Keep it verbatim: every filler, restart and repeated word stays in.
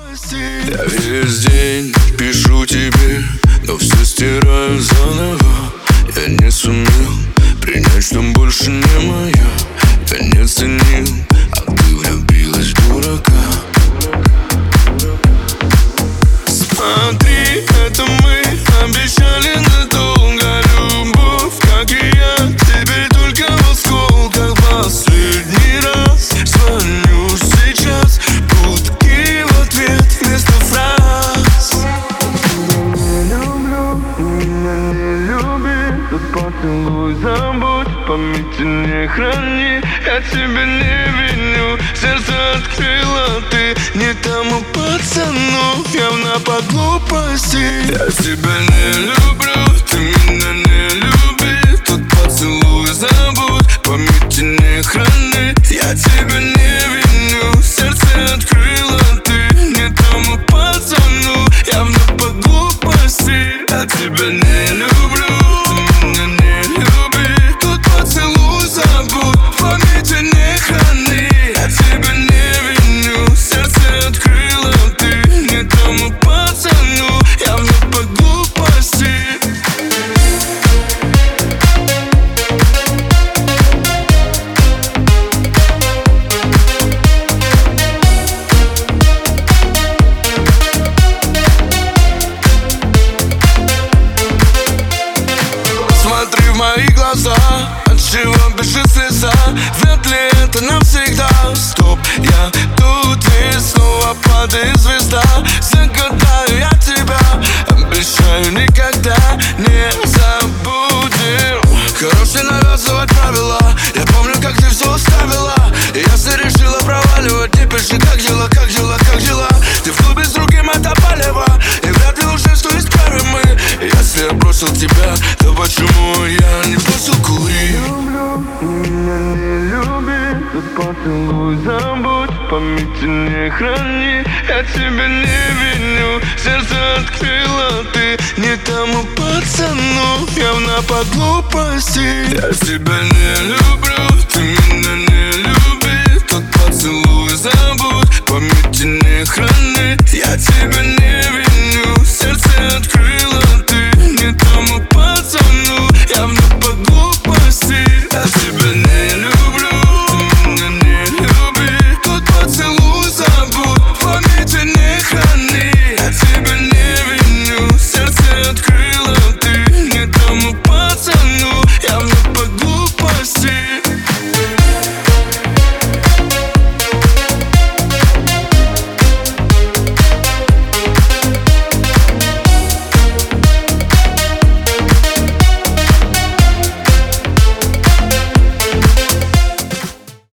Я весь день пишу тебе, но все стираю заново. Я не сумел принять, что больше не моя. Я не ценил, а ты влюбилась в дурака. Смотри, это мы обещали надолго. Любовь, как и я, теперь только в осколках. Последний раз звоню сейчас, гудки в ответ вместо фраз. Не люблю, меня не люби, тут поцелуй забудь, памяти не храни. Я тебя не виню, сердце открыла ты не тому пацану, явно по глупости. Я тебя не люблю, ты меня не люби, тут поцелуй забудь, памяти не храни. Я тебя не виню, сердце открыла ты не тому пацану, явно по глупости. Я тебя не люблю, ты меня не люби, тут поцелуй забудь, памяти не храни. Я тебя не виню, сердце открыла ты не тому пацану, явно по глупости. Смотри в мои глаза, отчего бежит слеза? Вряд ли это навсегда. Стоп, я тут и снова падает звезда. Загадаю я тебя, обещаю никогда не забудем. Хорошие навязывать правила, я помню, как ты все оставила. И если решила проваливать, не пиши, как дела, как дела, как дела. Ты в клубе с другим, это палево, и вряд ли уже что исправим мы. Если я бросил тебя, то почему я не бросил курить? Люблю, меня не люби, тут поцелуй забудь, памяти не храни. Я тебя не виню, сердце открыла ты не тому пацану, явно по глупости. Я тебя не люблю, ты меня не люби, тут поцелуй забудь, памяти не храни. Я тебя не виню, сердце открыла